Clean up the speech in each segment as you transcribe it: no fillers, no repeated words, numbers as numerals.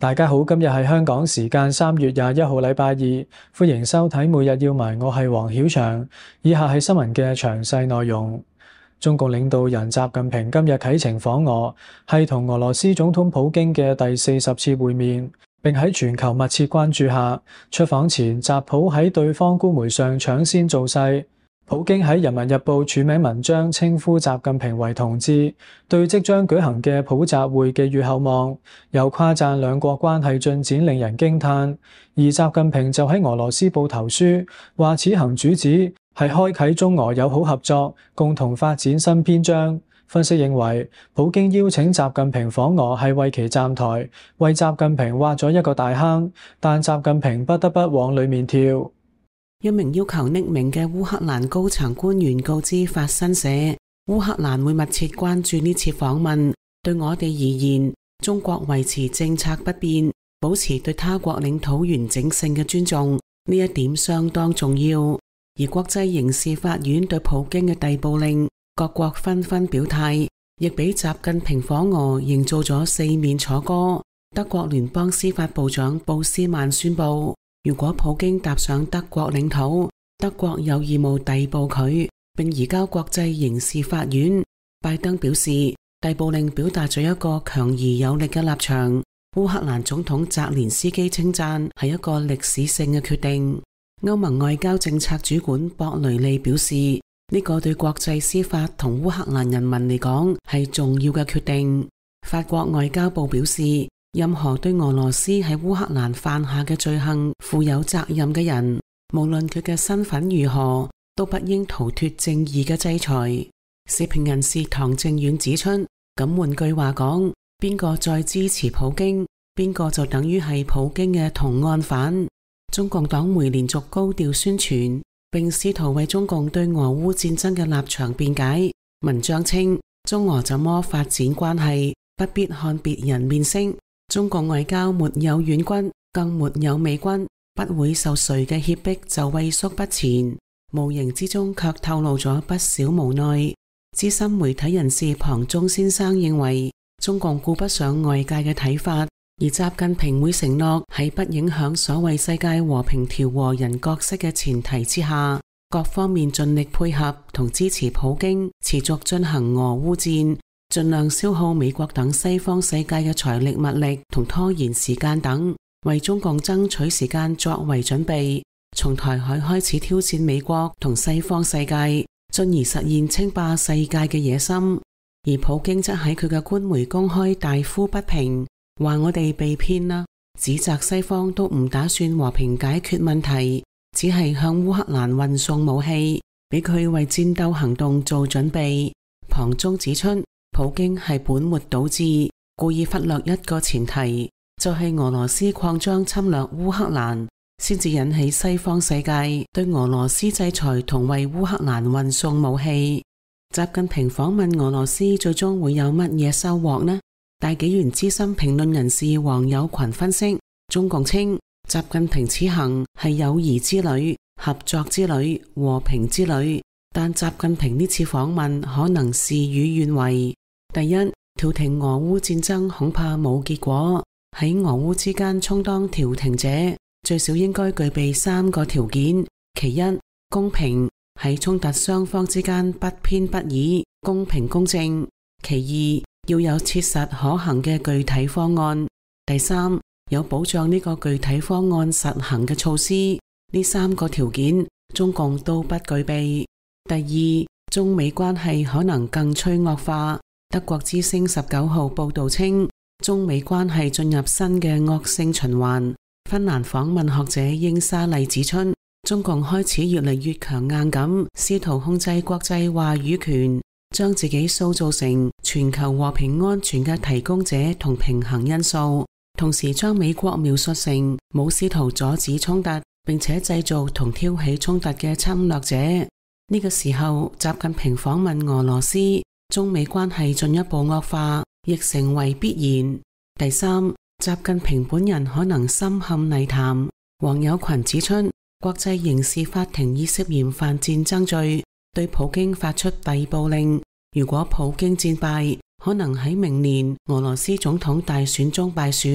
大家好，今日係香港時間3月21號禮拜二，歡迎收睇每日要聞，我係黃曉翔。以下係新聞嘅詳細內容。中共領導人習近平今日啟程訪俄，係同俄羅斯總統普京嘅第40次會面，並喺全球密切關注下，出訪前習普喺對方官媒上搶先造勢。普京喺《人民日報》署名文章稱呼習近平為同志，對即將舉行嘅普習會寄予厚望，又誇讚兩國關係進展令人驚嘆。而習近平就喺俄羅斯報投書，話此行主旨係開啟中俄友好合作，共同發展新篇章。分析認為，普京邀請習近平訪俄係為其站台，為習近平挖咗一個大坑，但習近平不得不往裡面跳。 一名要求匿名嘅烏克蘭高層官員告知法新社，烏克蘭會密切關注呢次訪問。對我哋而言，中國維持政策不變，保持對他國領土完整性嘅尊重，呢一點相當重要。而國際刑事法院對普京嘅逮捕令，各國紛紛表態，亦俾習近平訪俄營造咗四面楚歌。德國聯邦司法部長布斯曼宣布，如果普京踏上德國領土，德國有義務逮捕佢，並移交國際刑事法院。拜登表示，逮捕令表達咗一個強而有力嘅立場。烏克蘭總統澤連斯基稱讚係一個歷史性嘅決定。歐盟外交政策主管博雷利表示，呢個對國際司法同烏克蘭人民嚟講係重要嘅決定。法國外交部表示，任何對俄羅斯喺烏克蘭犯下嘅罪行負有責任嘅人，無論佢嘅身份如何，都不應逃脫正義嘅制裁。時評人士唐正遠指出，咁換句話講，邊個再支持普京，邊個就等於係普京嘅同案犯。中共黨媒連續高調宣傳，並試圖為中共對俄烏戰爭嘅立場辯解。文章稱，中俄怎麼發展關係，不必看別人面色。中共外交沒有軟骨，更沒有美骨，不會受誰嘅脅迫就畏縮不前，無形之中卻透露咗不少無奈。資深媒體人士龐中先生認為，中共顧不上外界嘅睇法，而習近平會承諾喺不影響所謂世界和平調和人角色嘅前提之下，各方面盡力配合同支持普京持續進行俄烏戰，盡量消耗美國等西方世界嘅財力物力同拖延時間等，為中共爭取時間作為準備，從台海開始挑戰美國同西方世界，進而實現稱霸世界嘅野心。而普京則喺佢嘅官媒公開大呼不平，話我哋被騙啦，指責西方都唔打算和平解決問題，只係向烏克蘭運送武器，俾佢為戰鬥行動做準備。龐中指出，普京係本末倒置，故意忽略一個前提，就係俄羅斯擴張侵略烏克蘭，先至引起西方世界對俄羅斯制裁同為烏克蘭運送武器。習近平訪問俄羅斯最終會有乜嘢收穫呢？大紀元資深評論人士黃友群分析，中共稱習近平此行係友誼之旅、合作之旅、和平之旅，但習近平呢次訪問可能事與願違。第一，調停俄烏戰爭恐怕冇結果。喺俄烏之間充當調停者，最少應該具備3個條件。其一，公平，喺衝突雙方之間不偏不倚，公平公正。其二，要有切實可行嘅具體方案。第三，有保障呢個具體方案實行嘅措施。呢3個條件，中共都不具備。第二，中美關係可能更趨惡化。德國之聲19號報道稱，中美關係進入新嘅惡性循環。芬蘭訪問學者英沙麗指出，中共開始越嚟越強硬咁，試圖控制國際話語權，將自己塑造成全球和平安全嘅提供者同平衡因素，同時將美國描述成冇試圖阻止衝突，並且製造同挑起衝突嘅侵略者。呢個時候，習近平訪問俄羅斯，中美關係進一步惡化，亦成為必然。第三，習近平本人可能深陷泥潭。黃友群指出，國際刑事法庭以涉嫌犯戰爭罪對普京發出逮捕令。如果普京戰敗，可能喺明年俄羅斯總統大選中敗選。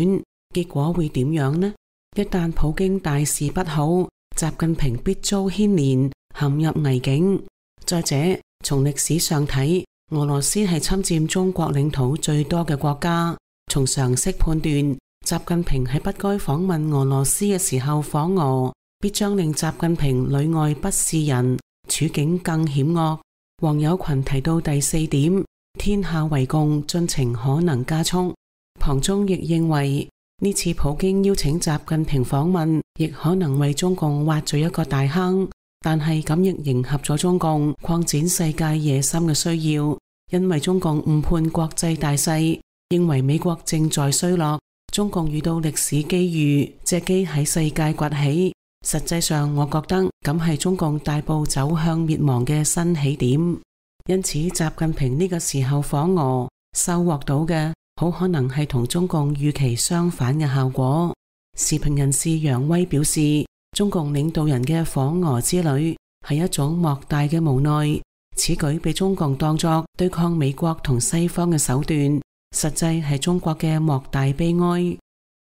結果會點樣呢？一旦普京大事不好，習近平必遭牽連，陷入危境。再者，從歷史上睇，俄羅斯係侵佔中國領土最多嘅國家。從常識判斷，習近平喺不該訪問俄羅斯嘅時候訪俄，必將令習近平裏外不是人，處境更險惡。網友群提到第4點，天下為共進程可能加速。龐中亦認為，呢次普京邀請習近平訪問，亦可能為中共挖咗一個大坑。但係咁亦迎合咗中共擴展世界野心嘅需要，因為中共誤判國際大勢，認為美國正在衰落，中共遇到歷史機遇，借機喺世界崛起。實際上，我覺得咁係中共大步走向滅亡嘅新起點。因此，習近平呢個時候訪俄，收穫到嘅好可能係同中共預期相反嘅效果。時評人士楊威表示，中共領導人嘅訪俄之旅係一種莫大嘅無奈，此舉被中共當作對抗美國同西方嘅手段，實際係中國嘅莫大悲哀。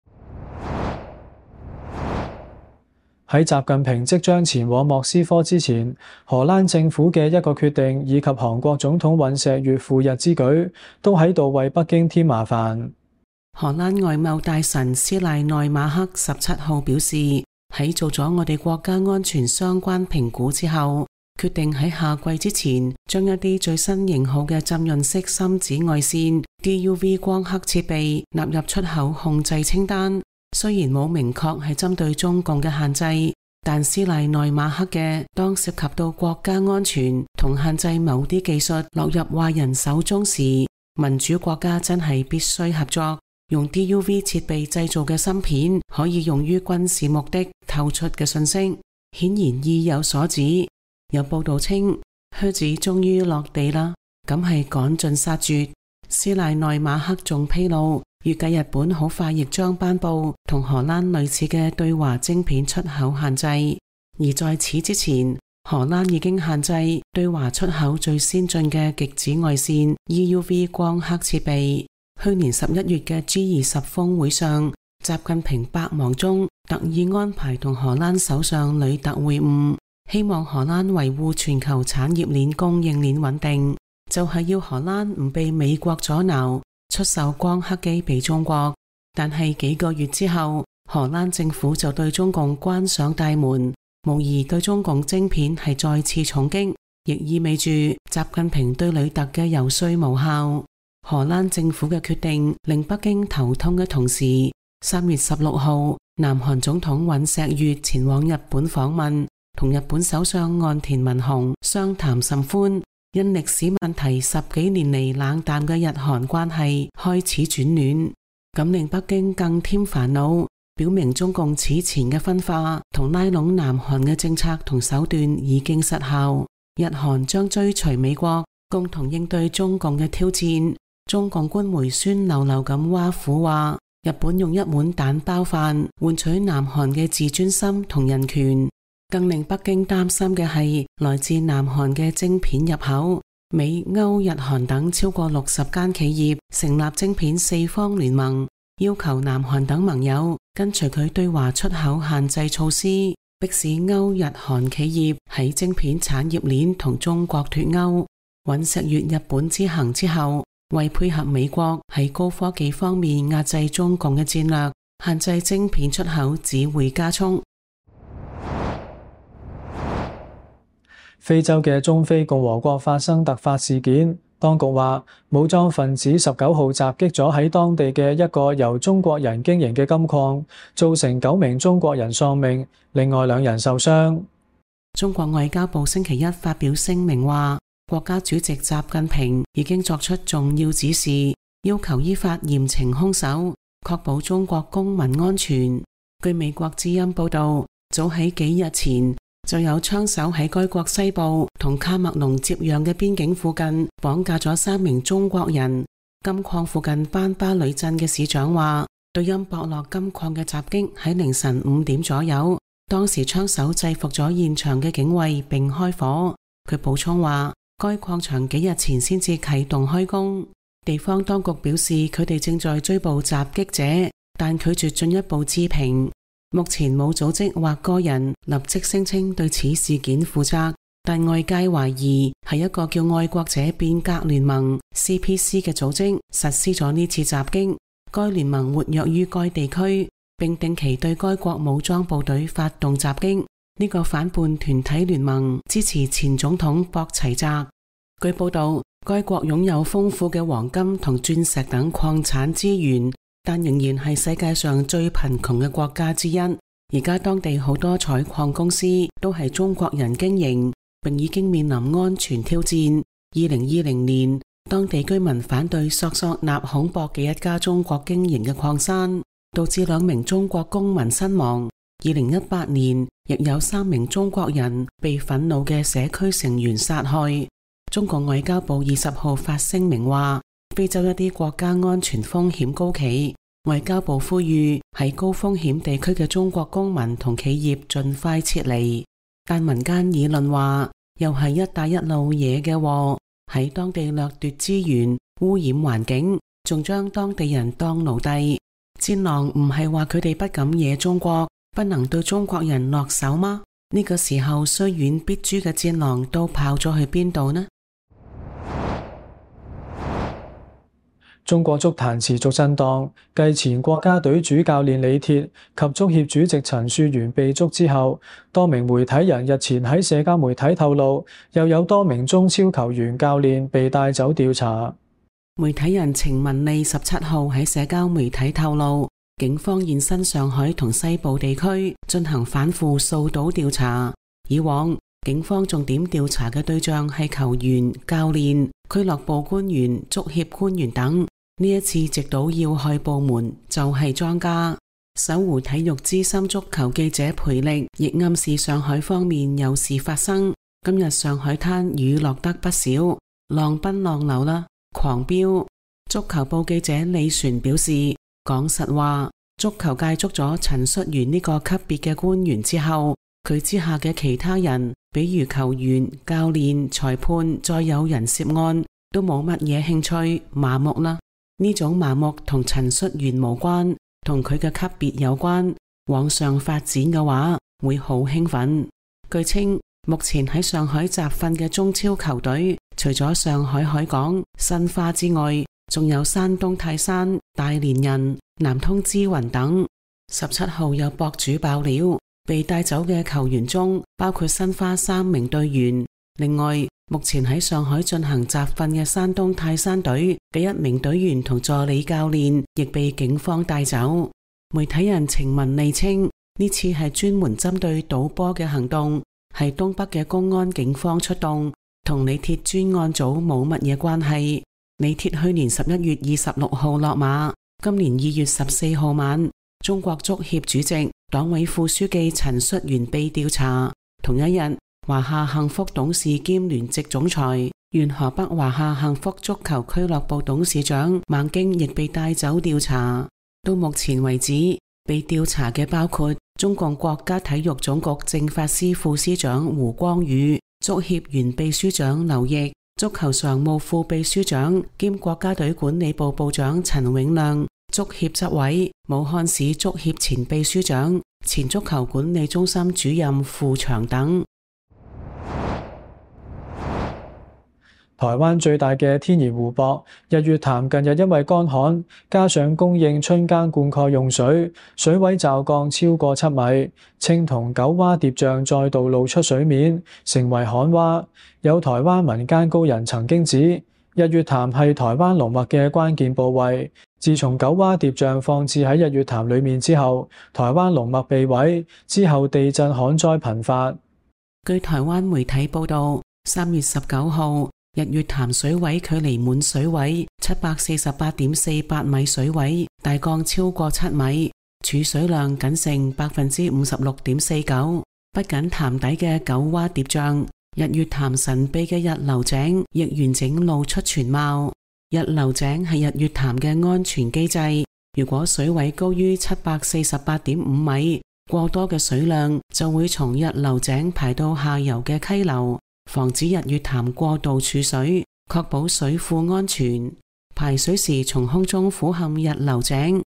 喺習近平即將前往莫斯科之前，荷蘭政府嘅一個決定以及韓國總統尹錫悅赴日之舉，都喺度為北京添麻煩。 荷蘭外貿大臣施賴內馬克17號表示，喺做咗我哋國家安全相關評估之後，決定喺夏季之前將一啲最新型號嘅浸潤式深紫外線 DUV 光刻設備納入出口控制清單。雖然冇明確係針對中共嘅限制，但施賴內馬克嘅當涉及到國家安全同限制某啲技術落入壞人手中時，民主國家真係必須合作。用 DUV 設備製造嘅芯片可以用於軍事目的透出嘅信息，顯然意有所指。有報道稱，靴子終於落地啦，咁係趕盡殺絕。施賴內馬克仲披露，預計日本好快亦將頒布同荷蘭類似嘅對華晶片出口限制，而在此之前，荷蘭已經限制對華出口最先進嘅極紫外線 EUV 光刻設備。去年11月嘅 G20 峰會上，習近平百忙中特意安排同荷蘭首相呂特會晤，希望荷蘭維護全球產業鏈供應鏈穩定，就係要荷蘭唔被美國阻撓出售光刻機俾中國。但係幾個月之後，荷蘭政府就對中共關上大門，無疑對中共晶片係再次重擊，亦意味住習近平對呂特嘅游說無效。荷蘭政府嘅決定令北京頭痛嘅同時，3月16號，南韓總統尹錫悅前往日本訪問，同日本首相岸田文雄相談甚歡。因歷史問題10幾年嚟冷淡嘅日韓關係開始轉暖，咁令北京更添煩惱，表明中共此前嘅分化同拉攏南韓嘅政策同手段已經失效，日韓將追隨美國，共同應對中共嘅挑戰。中共官媒酸溜溜咁挖苦話，日本用一碗蛋包飯換取南韓嘅自尊心同人權。更令北京擔心嘅係來自南韓嘅晶片入口，美、歐、日、韓等超過60間企業成立晶片4方聯盟，要求南韓等盟友跟隨佢對華出口限制措施，迫使歐、日、韓企業喺晶片產業鏈同中國脫鈎。尹錫悅日本之行之後，為配合美國喺高科技方面壓制中共嘅戰略，限制晶片出口只會加速。 非洲嘅中非共和國發生突發事件，當局話武裝分子19號襲擊咗喺當地嘅一個由中國人經營嘅金礦，造成9名中國人喪命，另外2人受傷。 中國外交部星期一發表聲明話，國家主席習近平已經作出重要指示，要求依法嚴懲兇手，確保中國公民安全。據美國之音報道，早喺幾日前就有槍手喺該國西部同喀麥隆接壤嘅邊境附近綁架咗3名中國人。金礦附近班巴呂鎮嘅市長話，對因駁落金礦嘅襲擊喺凌晨5點左右，當時槍手制服咗現場嘅警衛並開火。佢補充話，該礦場幾日前先至啟動開工。地方當局表示，佢哋正在追捕襲擊者， 但拒絕進一步置評。目前冇組織或個人立即聲稱對此事件負責，但外界懷疑係一個叫愛國者變革聯盟 CPC 嘅組織實施咗呢次襲擊。該聯盟活躍於該地區，並定期對該國武裝部隊發動襲擊。呢個反叛團體聯盟支持前總統博齊澤。據報道，該國擁有豐富嘅黃金同鑽石等礦產資源，但仍然係世界上最貧窮嘅國家之一。而家當地好多採礦公司都係中國人經營，並已經面臨安全挑戰。2020年，當地居民反對索納孔博嘅一家中國經營嘅礦山，導致2名中國公民身亡。2018年，亦有3名中國人被憤怒嘅社區成員殺害。中國外交部20號發聲明話，非洲一啲國家安全風險高企，外交部呼籲喺高風險地區嘅中國公民同企業盡快撤離。但民間議論話，又係一帶一路惹嘅禍，喺當地掠奪資源、污染環境，仲將當地人當奴隸。戰狼唔係話佢哋不敢惹中國，不能對中國人落手嗎？呢個時候雖遠必誅嘅戰狼都跑咗去邊度呢？ 中國足壇持續震盪，繼前國家隊主教練李鐵及足協主席陳戌源被捉之後，多名媒體人日前喺社交媒體透露，又有多名中超球員教練被帶走調查。 媒體人程文利17號喺社交媒體透露，警方現身上海同西部地區進行反腐掃賭調查。以往警方重點調查嘅對象係球員、教練、俱樂部官員、足協官員等。呢一次直搗要害部門就係莊家。搜狐體育資深足球記者裴力亦暗示上海方面有事發生。今日上海灘雨落得不少，浪奔浪流啦，狂飆。足球報記者李璇表示，講實話，足球界捉咗陳戌源呢個級別嘅官員之後，佢之下嘅其他人，比如球員、教練、裁判，再有人涉案，都冇乜嘢興趣，麻木啦。呢種麻木同陳戌源無關，同佢嘅級別有關。往上發展嘅話，會好興奮。據稱，目前喺上海集訓嘅中超球隊，除咗上海海港、申花之外，仲有山東泰山、大連人、南通之雲等。17號有博主爆料，被帶走嘅球員中包括申花3名隊員。另外，目前喺上海進行集訓嘅山東泰山隊嘅1名隊員同助理教練亦被警方帶走。媒體人程文利稱，呢次係專門針對賭波嘅行動，係東北嘅公安警方出動，同李鐵專案組冇乜嘢關係。李鐵去年11月26號落馬，今年2月14號晚，中國足協主席、黨委副書記陳戌源被調查。同一日，華夏幸福董事兼聯席總裁、原河北華夏幸福足球俱樂部董事長孟京亦被帶走調查。到目前為止，被調查嘅包括中共國家體育總局政法司副司長胡光宇、足協原秘書長劉奕、足球常務副秘書長兼國家隊管理部部長陳永亮、足協執委、武漢市足協前秘書長、前足球管理中心主任傅祥等。 台灣最大嘅天然湖泊日月潭近日因為乾旱，加上供應春耕灌溉用水，水位驟降超過7米，青銅九蛙蝶象再度露出水面，成為旱蛙。有台灣民間高人曾經指，日月潭係台灣龍脈嘅關鍵部位。自從九蛙蝶象放置喺日月潭裏面之後，台灣龍脈被毀，之後地震旱災頻發。 據台灣媒體報道，3月19號，日月潭水位距離滿水位748.48米水位大降超過7米，儲水量僅剩56.49%。不僅潭底嘅九蛙蝶象，日月潭神秘嘅日流井亦完整露出全貌。日流井係日月潭嘅安全機制，如果水位高於748.5米，過多嘅水量就會從日流井排到下游嘅溪流，防止日月潭過度儲水，確保水庫安全。排水時從空中俯瞰日流井，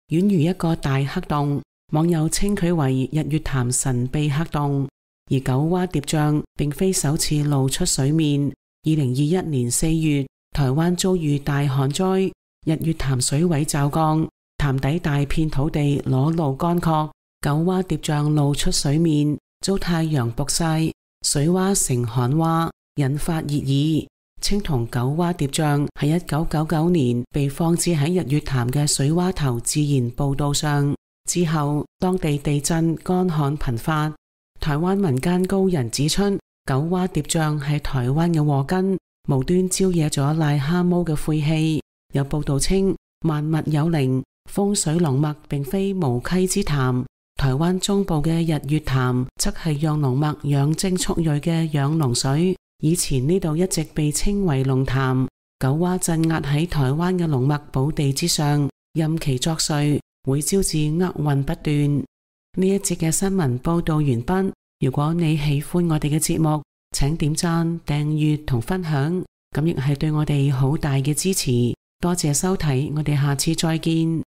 宛如一個大黑洞，網友稱佢為日月潭神秘黑洞。而九蛙碟像並非首次露出水面。2021年4月，台灣遭遇大旱災，日月潭水位驟降，潭底大片土地裸露乾涸，九蛙碟像露出水面，遭太陽曝曬，水蛙成旱蛙，引發熱議。青銅九蛙碟像喺1999年被放置喺日月潭嘅水蛙頭自然步道上，之後當地地震乾旱頻發。台灣民間高人指出，九蛙碟像係台灣嘅禍根，無端招惹咗癩蛤蟆嘅晦氣。有報道稱，萬物有靈，風水龍脈並非無稽之談。台灣中部嘅日月潭則係讓龍脈養精蓄銳嘅養龍水，以前呢度一直被稱為龍潭。九蛙鎮壓喺台灣嘅龍脈寶地之上，任其作祟，會招致厄運不斷。呢一節嘅新聞報道完畢。如果你喜歡我哋嘅節目，請點讚、訂閱同分享，咁亦係對我哋好大嘅支持。多謝收睇，我哋下次再見。